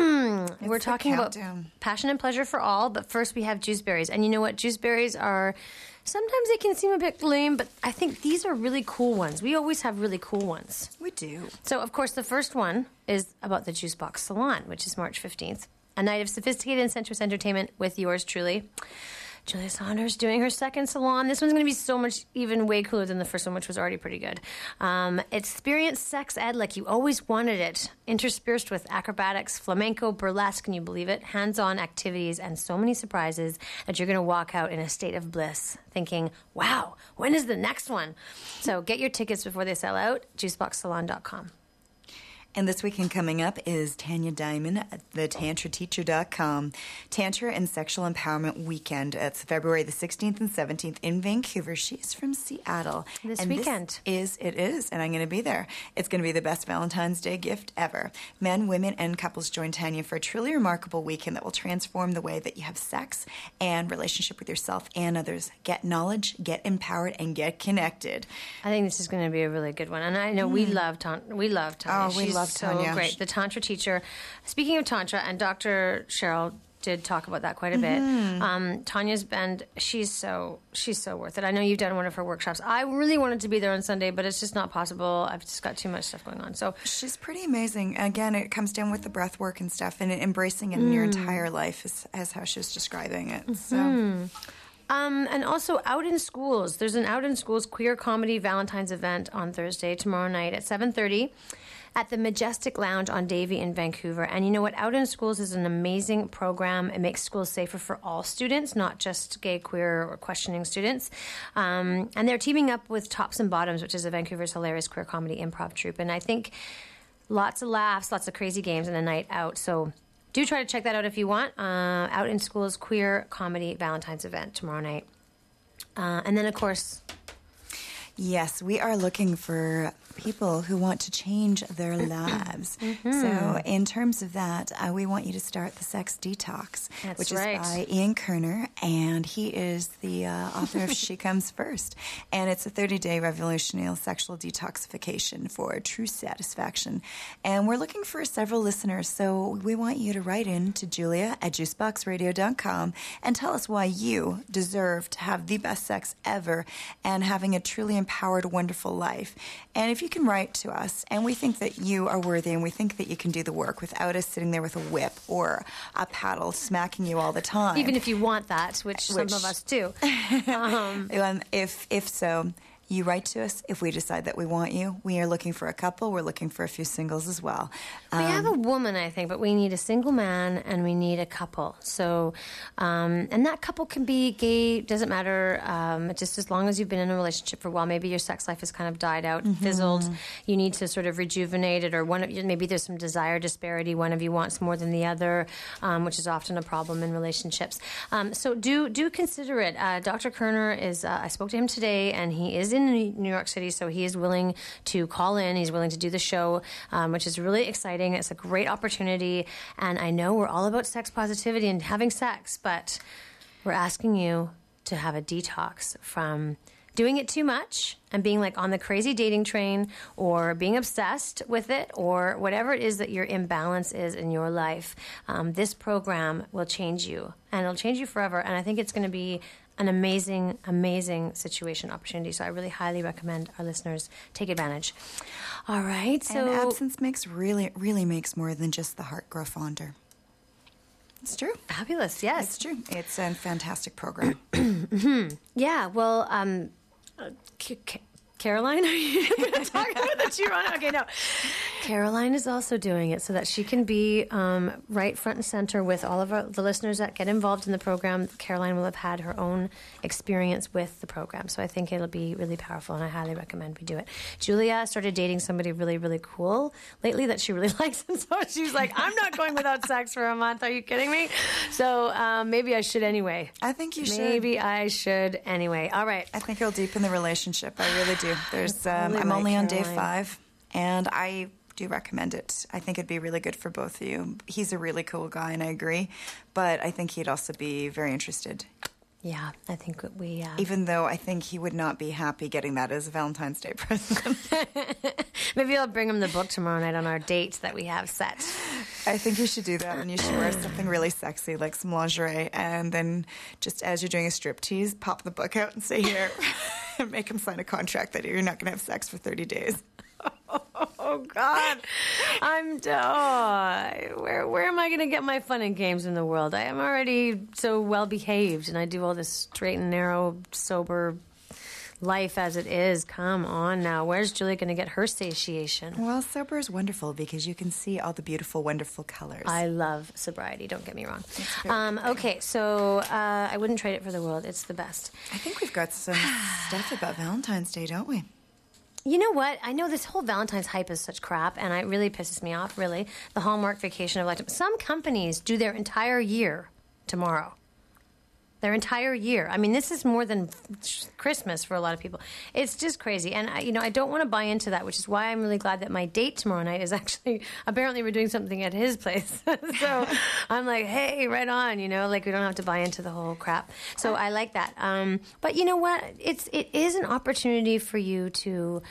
we're the talking about countdown. passion and pleasure for all, but first we have juiceberries. And you know what? Juiceberries are, sometimes they can seem a bit lame, but I think these are really cool ones. We always have really cool ones. we do. So, of course, the first one is about the Juicebox Salon, which is March fifteenth. A night of sophisticated and sensuous entertainment with yours truly, Julia Saunders, doing her second salon. This one's going to be so much, even way cooler than the first one, which was already pretty good. Um, experience sex ed like you always wanted it, interspersed with acrobatics, flamenco, burlesque, can you believe it? Hands-on activities and so many surprises that you're going to walk out in a state of bliss thinking, wow, when is the next one? So get your tickets before they sell out, juicebox salon dot com. And this weekend coming up is Tanya Diamond at the tantra teacher dot com. Tantra and Sexual Empowerment Weekend. It's February the sixteenth and seventeenth in Vancouver. She's from Seattle. This and weekend. This is, it is, and I'm going to be there. It's going to be the best Valentine's Day gift ever. Men, women, and couples join Tanya for a truly remarkable weekend that will transform the way that you have sex and relationship with yourself and others. Get knowledge, get empowered, and get connected. I think this is going to be a really good one, and I know we love Tan- we love Tanya. Oh, we She's love so Tanya. great. The Tantra teacher. Speaking of Tantra, and Doctor Cheryl did talk about that quite a bit. Mm-hmm. Um, Tanya's been she's so she's so worth it. I know you've done one of her workshops. I really wanted to be there on Sunday, but it's just not possible. I've just got too much stuff going on. So She's pretty amazing. Again, it comes down with the breath work and stuff, and embracing it in your Mm. entire life is, is how she was describing it. So. Mm-hmm. Um, and also Out in Schools. There's an Out in Schools queer comedy Valentine's event on Thursday, tomorrow night at seven thirty at the Majestic Lounge on Davie in Vancouver. And you know what? Out in Schools is an amazing program. It makes schools safer for all students, not just gay, queer, or questioning students. Um, and they're teaming up with Tops and Bottoms, which is a Vancouver's hilarious queer comedy improv troupe. And I think lots of laughs, lots of crazy games, and a night out. So do try to check that out if you want. Uh, Out in Schools queer comedy Valentine's event tomorrow night. Uh, and then, of course, Yes, we are looking for people who want to change their lives. Mm-hmm. So in terms of that, uh, we want you to start the Sex Detox, That's which right. is by Ian Kerner, and he is the uh, author of She Comes First. And it's a thirty-day revolutionary sexual detoxification for true satisfaction. And we're looking for several listeners, so we want you to write in to Julia at juicebox radio dot com and tell us why you deserve to have the best sex ever and having a truly empowered, wonderful life. And if you can write to us, and we think that you are worthy and we think that you can do the work without us sitting there with a whip or a paddle smacking you all the time. even if you want that, which, Which- some of us do. Um, Um, if if so, you write to us. If we decide that we want you, we are looking for a couple. We're looking for a few singles as well. we have a woman, I think, but we need a single man and we need a couple. So, um, and that couple can be gay, doesn't matter, um, just as long as you've been in a relationship for a while. Maybe your sex life has kind of died out, fizzled. You need to sort of rejuvenate it, or one of you, maybe there's some desire disparity. One of you wants more than the other, um, which is often a problem in relationships. Um, so do do consider it. Uh, Doctor Kerner is, uh, I spoke to him today, and he is in New York City, so he is willing to call in. He's willing to do the show, um, which is really exciting. It's a great opportunity, and I know we're all about sex positivity and having sex, but we're asking you to have a detox from doing it too much and being like on the crazy dating train or being obsessed with it or whatever it is that your imbalance is in your life, um, this program will change you and it'll change you forever. And I think it's going to be an amazing, amazing situation opportunity. So I really highly recommend our listeners take advantage. All right. So and Absence Mix really, really makes more than just the heart grow fonder. It's true. Fabulous. Yes. It's true. It's a fantastic program. mm-hmm. Yeah. Well, um, uh, C- C- Caroline, are you going to talk about the Girona? Okay, no. Caroline is also doing it so that she can be um, right front and center with all of our, the listeners that get involved in the program. Caroline will have had her own experience with the program. So I think it'll be really powerful, and I highly recommend we do it. Julia started dating somebody really, really cool lately that she really likes. And so she's like, I'm not going without sex for a month. Are you kidding me? So um, maybe I should anyway. I think you should. Maybe I should anyway. All right. I think it'll deepen the relationship. I really do. There's, um, really I'm only like on day Caroline. five, and I do recommend it. I think it'd be really good for both of you. He's a really cool guy, and I agree, but I think he'd also be very interested. Yeah, I think we... Uh... Even though I think he would not be happy getting that as a Valentine's Day present. Maybe I'll bring him the book tomorrow night on our date that we have set. I think you should do that, and you should wear something really sexy, like some lingerie, and then just as you're doing a striptease, pop the book out and say, here, and make him sign a contract that you're not going to have sex for thirty days. Oh, God. I'm... Oh, where, where am I going to get my fun and games in the world? I am already so well-behaved, and I do all this straight and narrow, sober life as it is. Come on now. Where's Julia going to get her satiation? Well, sober is wonderful because you can see all the beautiful, wonderful colors. I love sobriety. Don't get me wrong. Um, okay, so uh, I wouldn't trade it for the world. It's the best. I think we've got some stuff about Valentine's Day, don't we? You know what? I know this whole Valentine's hype is such crap, and it really pisses me off, really. The Hallmark Vacation of a Lifetime. Some companies do their entire year tomorrow. Their entire year. I mean, this is more than Christmas for a lot of people. It's just crazy. And, I, you know, I don't want to buy into that, which is why I'm really glad that my date tomorrow night is actually, apparently we're doing something at his place. So I'm like, hey, right on, you know, like we don't have to buy into the whole crap. So I like that. Um, but you know what? It's, it is an opportunity for you to...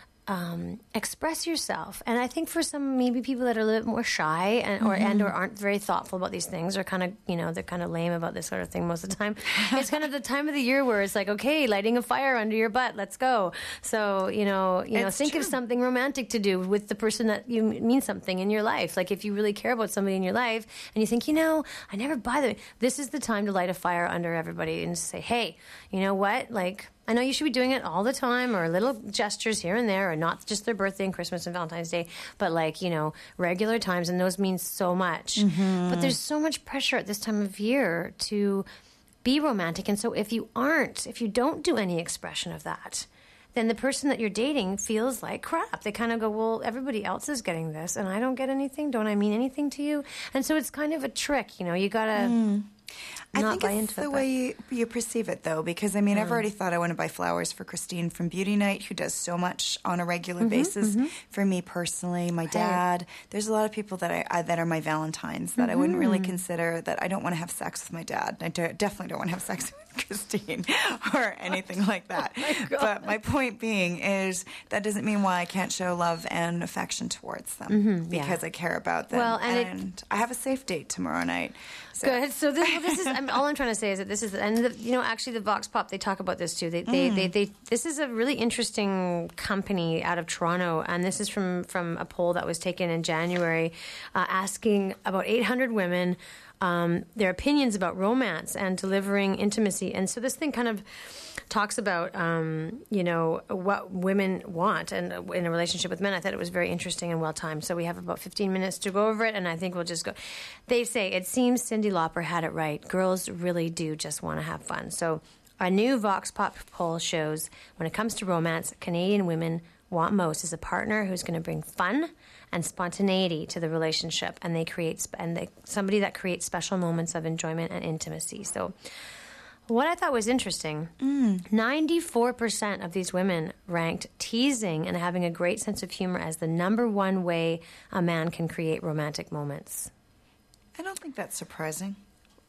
Um, express yourself. And I think for some maybe people that are a little bit more shy and or mm-hmm. and or aren't very thoughtful about these things, or kind of, you know, they're kind of lame about this sort of thing most of the time. It's kind of the time of the year where it's like, okay, lighting a fire under your butt, let's go. So, you know, you know, It's think true. of something romantic to do with the person that you mean something in your life. Like if you really care about somebody in your life and you think, you know, I never buy them. This is the time to light a fire under everybody and say, hey, you know what? Like, I know you should be doing it all the time, or little gestures here and there, or not just their birthday and Christmas and Valentine's Day, but like, you know, regular times, and those mean so much. Mm-hmm. But there's so much pressure at this time of year to be romantic, and so if you aren't, if you don't do any expression of that, then the person that you're dating feels like crap. They kind of go, well, everybody else is getting this, and I don't get anything. Don't I mean anything to you? And so it's kind of a trick, you know, you got to... Mm. I Not think buy it's into the it, way you, you perceive it, though, because, I mean, I've already thought I want to buy flowers for Christine from Beauty Night, who does so much on a regular Mm-hmm, basis. mm-hmm. For me personally, my dad, there's a lot of people that I, I that are my Valentines that I wouldn't really Mm-hmm. consider, that I don't want to have sex with my dad. I do, definitely don't want to have sex with Christine or anything like that. Oh my But my point being is that doesn't mean why I can't show love and affection towards them, Mm-hmm, yeah. because I care about them. Well, and it- and I have a safe date tomorrow night. So. Good. So this, well, this is I mean, all I'm trying to say is that this is, and the, you know, actually the Vox Pop, they talk about this too. They, they, mm. they, they, this is a really interesting company out of Toronto, and this is from from a poll that was taken in January, uh, asking about eight hundred women um, their opinions about romance and delivering intimacy. And so this thing kind of talks about, um, you know, what women want and in a relationship with men. I thought it was very interesting and well-timed. So we have about fifteen minutes to go over it, and I think we'll just go. They say, it seems Cyndi Lauper had it right. Girls really do just want to have fun. So a new Vox Pop poll shows when it comes to romance, Canadian women want most is a partner who's going to bring fun and spontaneity to the relationship, and they create and they, somebody that creates special moments of enjoyment and intimacy. So what I thought was interesting, mm. ninety-four percent of these women ranked teasing and having a great sense of humor as the number one way a man can create romantic moments. I don't think that's surprising.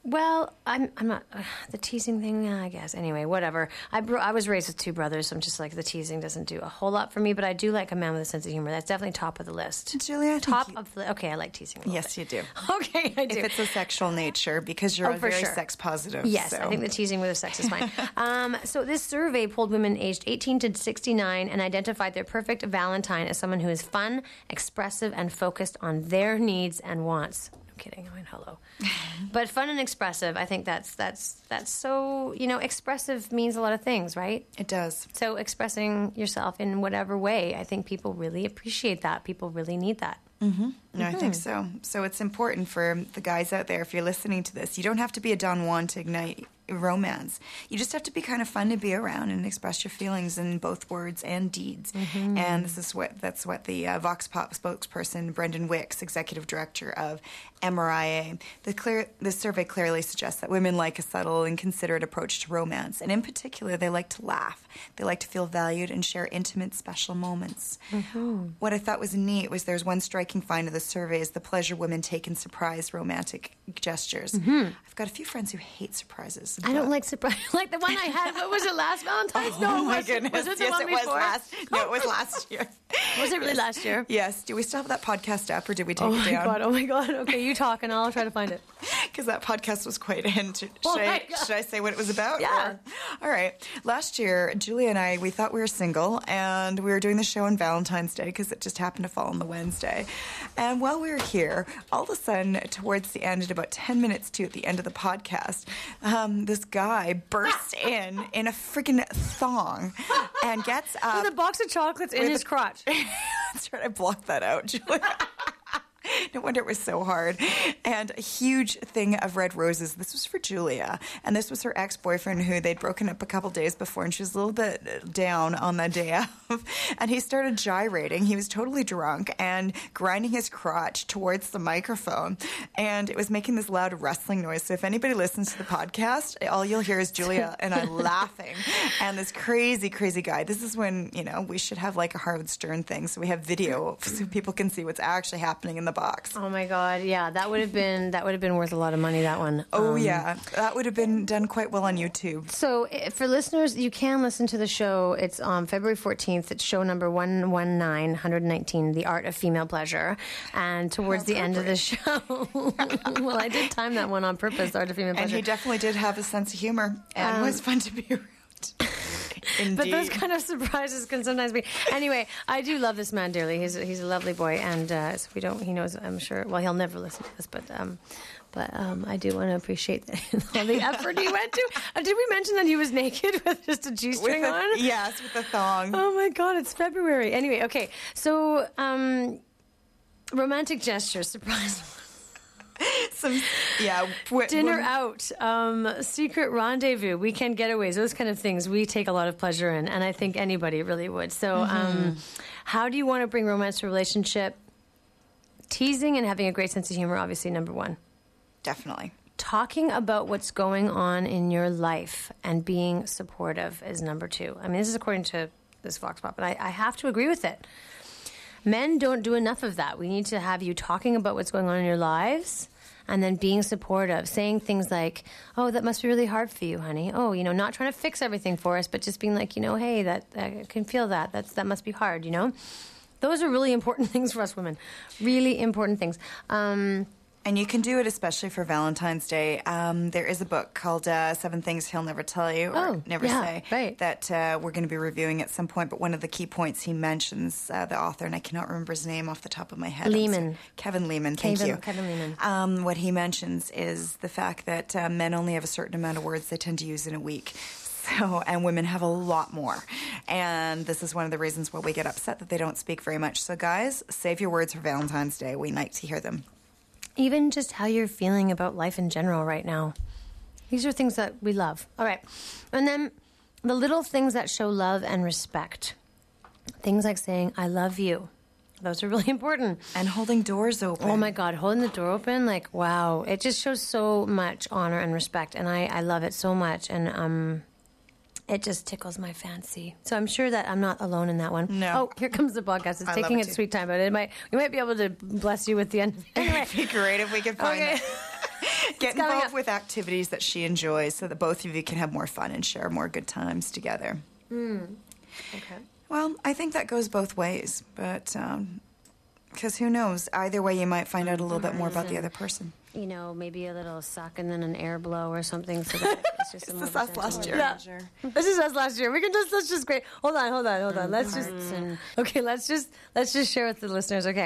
Well, I'm I'm not uh, the teasing thing. I guess anyway, whatever. I bro- I was raised with two brothers, so I'm just like the teasing doesn't do a whole lot for me. But I do like a man with a sense of humor. That's definitely top of the list. Julia, I think top you- of the. Okay, I like teasing. A little Yes, bit. you do. Okay, I do. If it's a sexual nature, because you're Oh, for very sure. sex positive. Yes, so. I think the teasing with the sex is fine. um, so this survey polled women aged eighteen to sixty-nine and identified their perfect Valentine as someone who is fun, expressive, and focused on their needs and wants. I'm kidding. I mean, hello. But fun and expressive, I think that's that's that's so, you know, expressive means a lot of things, right? It does. So expressing yourself in whatever way, I think people really appreciate that. People really need that. Mm-hmm. No, I think so. So it's important for the guys out there, if you're listening to this, you don't have to be a Don Juan to ignite romance. You just have to be kind of fun to be around and express your feelings in both words and deeds. Mm-hmm. And this is what that's what the uh, Vox Pop spokesperson Brendan Wicks, executive director of M R I A, the clear this survey clearly suggests that women like a subtle and considerate approach to romance, and in particular, they like to laugh. They like to feel valued and share intimate, special moments. Mm-hmm. What I thought was neat was there's one striking find of the survey is the pleasure women take in surprise romantic gestures. Mm-hmm. I've got a few friends who hate surprises. I don't like surprise. Like the one I had. What was it? Last Valentine's? Oh, no, it my wasn't. goodness. Was it the yes, one it before? was last. No, it was last year. Was it really last year? Yes. Do we still have that podcast up, or did we take Oh it my down? god! Oh my god! Okay, you talk, and I'll try to find it. Because that podcast was quite into. Should, Oh my I, God. should I say what it was about? Yeah. Or- all right. Last year, Julia and I, we thought we were single, and we were doing the show on Valentine's Day because it just happened to fall on the Wednesday. And while we were here, all of a sudden, towards the end, at about ten minutes to at the end of the podcast, um, this guy bursts in in a freaking thong and gets up. With a box of chocolates in with his a- crotch. That's right. I blocked that out, Julia. No wonder it was so hard. And a huge thing of red roses. This was for Julia. And this was her ex-boyfriend who they'd broken up a couple days before, and she was a little bit down on that day of. And he started gyrating. He was totally drunk and grinding his crotch towards the microphone. And it was making this loud rustling noise. So if anybody listens to the podcast, all you'll hear is Julia and I laughing. And this crazy, crazy guy. This is when, you know, we should have like a Howard Stern thing so we have video so people can see what's actually happening in the box. Oh my god! Yeah, that would have been that would have been worth a lot of money. That one. Oh, Um, yeah. That would have been done quite well on YouTube. So, i- for listeners, you can listen to the show. It's on February fourteenth. It's show number one one nine, one nineteen, The Art of Female Pleasure. And towards the end of the show, well, I did time that one on purpose, The Art of Female And Pleasure. he definitely did have a sense of humor and Um, was fun to be around. Indeed. But those kind of surprises can sometimes be. Anyway, I do love this man dearly. He's he's a lovely boy, and uh, so we don't. He knows. I'm sure. Well, he'll never listen to this, but um, but um, I do want to appreciate the, all the effort he went to. Uh, did we mention that he was naked with just a g-string With a- on? Yes, with a thong. Oh my God! It's February. Anyway, okay. So, um, romantic gestures, surprise. Some, yeah. w- Dinner when- out, um, secret rendezvous, weekend getaways, those kind of things we take a lot of pleasure in, and I think anybody really would. So, um, how do you want to bring romance to a relationship? Teasing and having a great sense of humor, obviously, number one. Definitely. Talking about what's going on in your life and being supportive is number two. I mean, this is according to this Vox Pop, and I, I have to agree with it. Men don't do enough of that. We need to have you talking about what's going on in your lives and then being supportive, saying things like, oh, that must be really hard for you, honey. Oh, you know, not trying to fix everything for us, but just being like, you know, hey, that I can feel that. That's that must be hard, you know? Those are really important things for us women. Really important things. Um, And you can do it especially for Valentine's Day. Um, there is a book called uh, Seven Things He'll Never Tell You or Oh, Never yeah, Say right. that uh, we're going to be reviewing at some point. But one of the key points he mentions, uh, the author, and I cannot remember his name off the top of my head. I'm Lehman. sorry. Kevin Lehman, thank Kevin- you. Kevin Lehman. Um, what he mentions is the fact that uh, men only have a certain amount of words they tend to use in a week. So, and women have a lot more. And this is one of the reasons why we get upset that they don't speak very much. So guys, save your words for Valentine's Day. We like to hear them. Even just how you're feeling about life in general right now. These are things that we love. All right. And then the little things that show love and respect. Things like saying, I love you. Those are really important. And holding doors open. Oh my God, holding the door open, like, wow. It just shows so much honor and respect. And I, I love it so much. And um, it just tickles my fancy. So I'm sure that I'm not alone in that one. No. Oh, here comes the podcast. It's I love taking it its too. sweet time, but it might we might be able to bless you with the end. Anyway. It'd be great if we could find Okay. it. Get coming involved up. with activities that she enjoys so that both of you can have more fun and share more good times together. Okay. Well, I think that goes both ways, but because who knows? Either way, you might find out a little bit more about the other person. You know, maybe a little suck and then an air blow or something. So that it's just a more This is us last year. Yeah. This is us last year. We can just let's just great. Hold on, hold on, hold on. Let's just and- okay. Let's just let's just share with the listeners. Okay.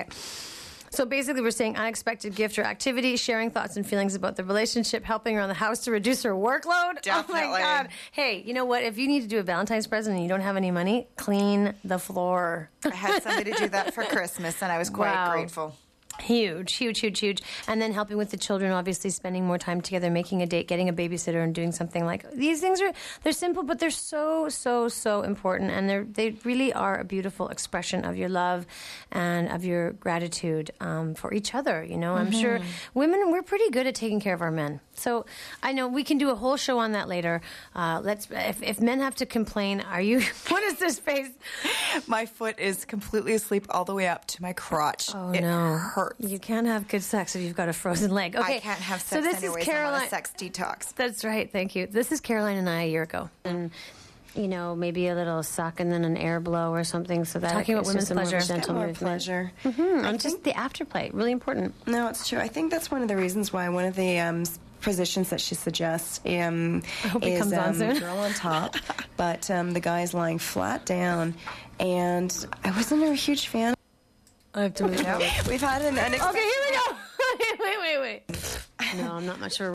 So basically, we're saying unexpected gift or activity, sharing thoughts and feelings about the relationship, helping around the house to reduce her workload. Oh my Definitely. God! Hey, you know what? If you need to do a Valentine's present and you don't have any money, clean the floor. I had somebody do that for Christmas, and I was quite Wow. grateful. Huge, huge, huge, huge. And then helping with the children, obviously spending more time together, making a date, getting a babysitter, and doing something like these things are they're simple, but they're so, so, so important, and they they really are a beautiful expression of your love and of your gratitude um, for each other. You know, I'm sure women we're pretty good at taking care of our men. So I know we can do a whole show on that later. Uh, let's if, if men have to complain, are you? What is this face? My foot is completely asleep all the way up to my crotch. Oh it no, hurts. You can't have good sex if you've got a frozen leg. Okay, I can't have sex so this anyways. is Caroline. I'm on a sex detox. That's right. Thank you. This is Caroline and I a year ago, and you know maybe a little suck and then an air blow or something. So that Talking about it's women's just a more pleasure. gentle More movement. pleasure. Mm-hmm. And just the afterplay, really important. No, it's true. I think that's one of the reasons why one of the um, s- positions that she suggests um, I hope it is comes on um, soon. girl on top, but um, the guy's lying flat down. And I wasn't a huge fan. I have to move. No, we've had an unexpected. Okay, here we go. wait, wait, wait. No, I'm not much sure.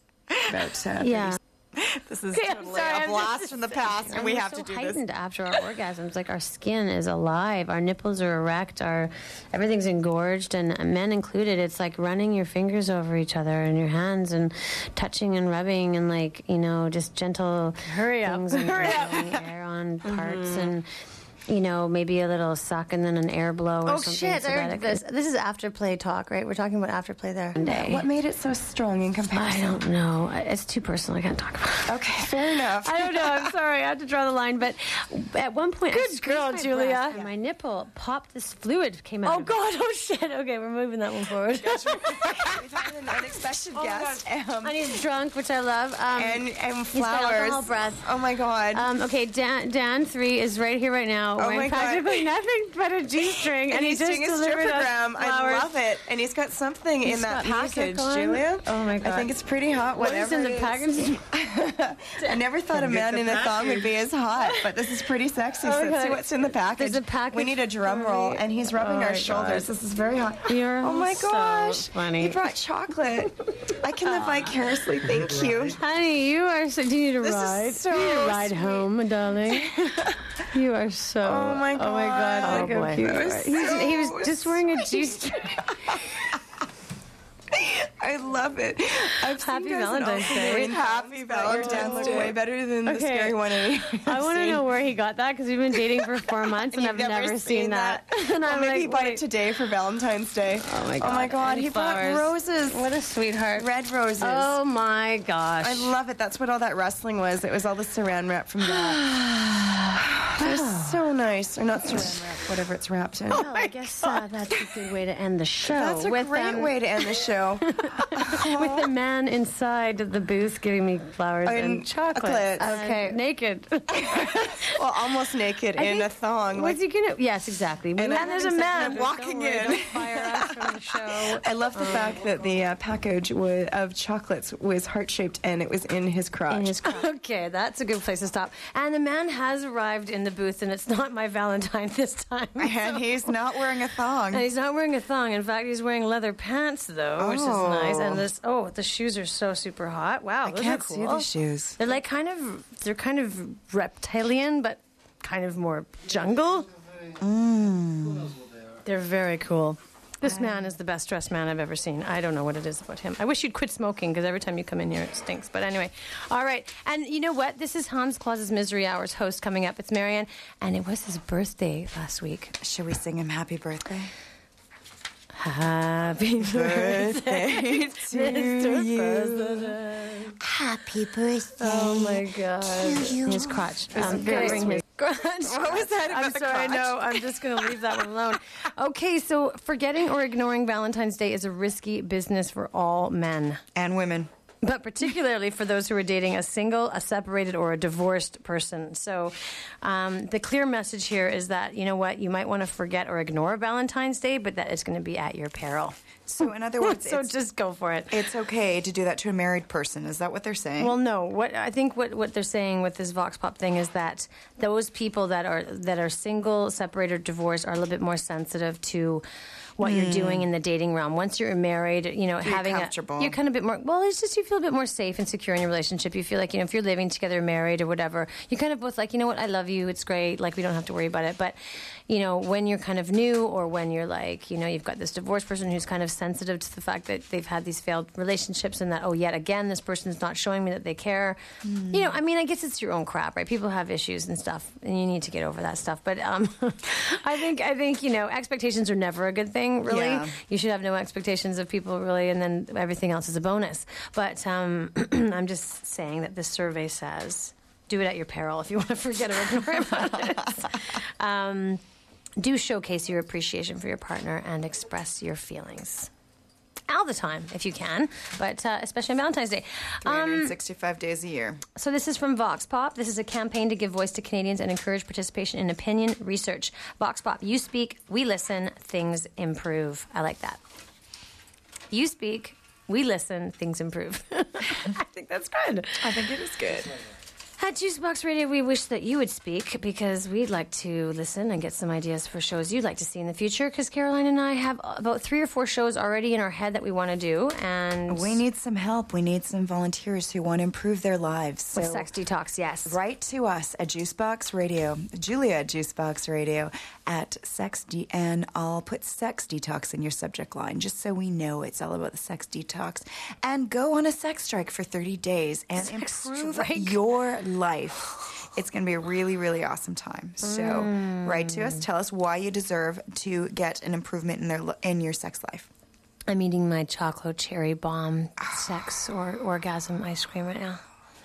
About uh, Yeah. This is Okay, I'm totally sorry, a I'm blast just- from the past, and we we're have so to do heightened this. after our orgasms. Like our skin is alive, our nipples are erect, our everything's engorged, and men included. It's like running your fingers over each other and your hands and touching and rubbing and like you know just gentle Hurry up. things and Hurry up. blowing air on parts and. You know, maybe a little suck and then an air blow or Oh something. shit! so I that heard it this. This is afterplay talk, right? We're talking about afterplay there. What made it so strong in I comparison? don't know. It's too personal. I can't talk about it. Okay, fair enough. I don't know. I'm sorry. I had to draw the line. But at one point, I Good squeezed girl, my Julia. breast and my nipple popped. This fluid came out. Oh of it. God! Oh shit! Okay, we're moving that one forward. We've had an unexpected Oh, my guest. Um, And he's drunk, which I love. Um, and, and he's got flowers. alcohol breath. Oh my God. Um, okay, Dan, Dan three is right here, right now, Oh, wearing my God. practically nothing but a G-string, and, and he he's just doing a delivered us strippogram. I flowers. love it. And he's got something He's in that got music package, on. Julia. Oh, my God. I think it's pretty hot. What Whatever is in the it is. package? I never thought a man in a thong would be as hot, but this is pretty sexy. So let's Okay. see what's in the package. There's a package We need a drum for roll, me. and he's rubbing Oh, our my shoulders. God. This is very hot. You're oh my so gosh! funny. He brought chocolate. I can live vicariously. Thank you. Honey, you are so. Do you need a This is ride? so do you need a ride sweet. home, darling? You are so. Oh, my Oh my God! God. Look Oh, how boy. cute That you was are. He's, so he was just wearing a G-string. I love it. I've Happy seen guys in all Valentine's Day. sorts. Happy Valentine's Day. Look way better than the Okay. scary one. I I want to know where he got that because we've been dating for four months and, You've I've never, seen that. and Well, I'm maybe like, he bought wait. it today for Valentine's Day. Oh my God! Oh my God! And He flowers. brought roses. What a sweetheart! Red roses. Oh my gosh! I love it. That's what all that rustling was. It was all the saran wrap from that. It was so nice. Or not saran wrap, whatever it's wrapped in. Well, I guess uh, that's a good way to end the show. That's a with, great um, way to end the show. with the man inside the booth giving me flowers and, And chocolate. chocolates. Okay, naked. Well, almost naked I in think- a thong. What's Like, he gonna? Yes, exactly. And then there's a man walking in. Don't fire us from the show. I love the fact that the uh, package wa of chocolates was heart-shaped and it was in his crotch. In his crotch. Okay, that's a good place to stop. And the man has arrived in the booth, and it's not my Valentine this time. And he's not wearing a thong. And he's not wearing a thong. In fact, he's wearing leather pants, though, which is Oh. nice. And this, oh, the shoes are so super hot. Wow, I those can't are cool. see the shoes. They're like kind of, they're kind of reptilian, but kind of more jungle. Mm. They're very cool. This man is the best dressed man I've ever seen. I don't know what it is about him. I wish you'd quit smoking because every time you come in here it stinks. But anyway, all right. And you know what? This is Hans Claus's Misery Hours host coming up. It's Marianne, and it was his birthday last week. Should we sing him happy birthday? Happy birthday to you. Happy birthday. Oh my God! To you. His crotch. Um, very covering sweet. his What was that about I'm the sorry, crotch? no, I'm just going to leave that one alone. Okay, so forgetting or ignoring Valentine's Day is a risky business for all men. And women. But particularly for those who are dating a single, a separated, or a divorced person. So um, the clear message here is that, you know what, you might want to forget or ignore Valentine's Day, but that it's going to be at your peril. So in other words, so it's, just go for it. it's okay to do that to a married person. Is that what they're saying? Well, no. What I think what, what they're saying with this Vox Pop thing is that those people that are that are single, separated, divorced are a little bit more sensitive to what you're doing in the dating realm. Once you're married, you know, You're having comfortable. a you're kind of a bit more. Well, it's just you feel a bit more safe and secure in your relationship. You feel like, you know, if you're living together, married or whatever, you're kind of both like, you know what, I love you. It's great. Like, we don't have to worry about it. But you know, when you're kind of new, or when you're like, you know, you've got this divorced person who's kind of sensitive to the fact that they've had these failed relationships, and that, oh, yet again, this person's not showing me that they care. Mm. You know, I mean, I guess it's your own crap, right? People have issues and stuff, and you need to get over that stuff. But um, I think, I think, you know, expectations are never a good thing, really. Yeah. You should have no expectations of people, really, and then everything else is a bonus. But um, I'm just saying that this survey says, do it at your peril if you want to forget or ignore about it. Um, do showcase your appreciation for your partner and express your feelings. All the time, if you can, but uh, especially on Valentine's Day. three hundred sixty-five um, days a year. So this is from Vox Pop. This is a campaign to give voice to Canadians and encourage participation in opinion research. Vox Pop, you speak, we listen, things improve. I like that. You speak, we listen, things improve. I think that's good. I think it is good. At Juicebox Radio, we wish that you would speak, because we'd like to listen and get some ideas for shows you'd like to see in the future, because Caroline and I have about three or four shows already in our head that we want to do, and We need some help. We need some volunteers who want to improve their lives. So with Sex Detox, yes. write to us at Juicebox Radio, Julia at Juicebox Radio, at Sex De- and I'll put Sex Detox in your subject line, just so we know it's all about the Sex Detox. And go on a sex strike for thirty days and Sex improve strike? your life. It's going to be a really, really awesome time. So Mm. write to us. Tell us why you deserve to get an improvement in their in your sex life. I'm eating my chocolate cherry bomb sex or orgasm ice cream right now.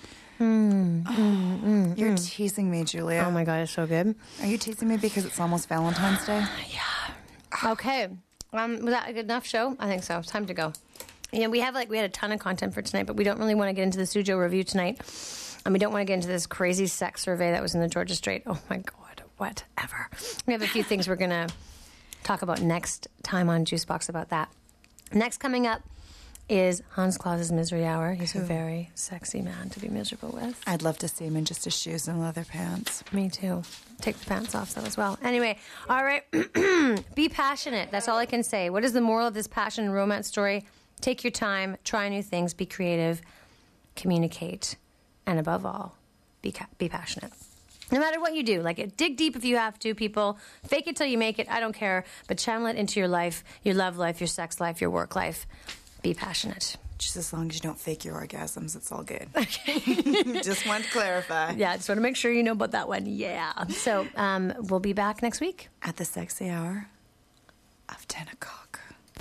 Mm, mm, mm, You're mm. teasing me, Julia. Oh my God, it's so good. Are you teasing me because it's almost Valentine's Day? Okay. Um, was that a good enough show? I think so. It's time to go. You know, we have like we had a ton of content for tonight, but we don't really want to get into the Sujo review tonight. And we don't want to get into this crazy sex survey that was in the Georgia Strait. Oh my God, whatever. We have a few things we're going to talk about next time on Juicebox about that. Next coming up is Hans Claus's Misery Hour. He's a very sexy man to be miserable with. I'd love to see him in just his shoes and leather pants. Me too. Take the pants off, though, as well. Anyway, all right. Be passionate. That's all I can say. What is the moral of this passion and romance story? Take your time. Try new things. Be creative. Communicate. And above all, be ca- be passionate. No matter what you do, like dig deep if you have to, people. Fake it till you make it. I don't care. But channel it into your life, your love life, your sex life, your work life. Be passionate. Just as long as you don't fake your orgasms, it's all good. Okay. Just wanted to clarify. Yeah, just want to make sure you know about that one. Yeah. So um, we'll be back next week. At the sexy hour of ten o'clock.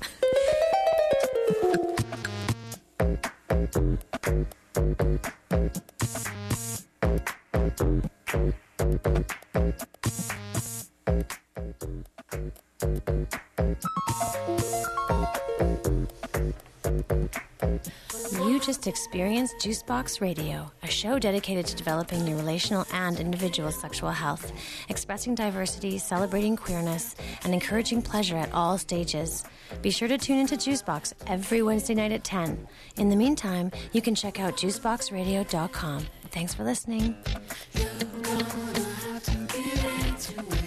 You just experienced Juicebox Radio, a show dedicated to developing your relational and individual sexual health, expressing diversity, celebrating queerness, and encouraging pleasure at all stages. Be sure to tune into Juicebox every Wednesday night at ten. In the meantime, you can check out juicebox radio dot com. Thanks for listening. You're gonna have to give in to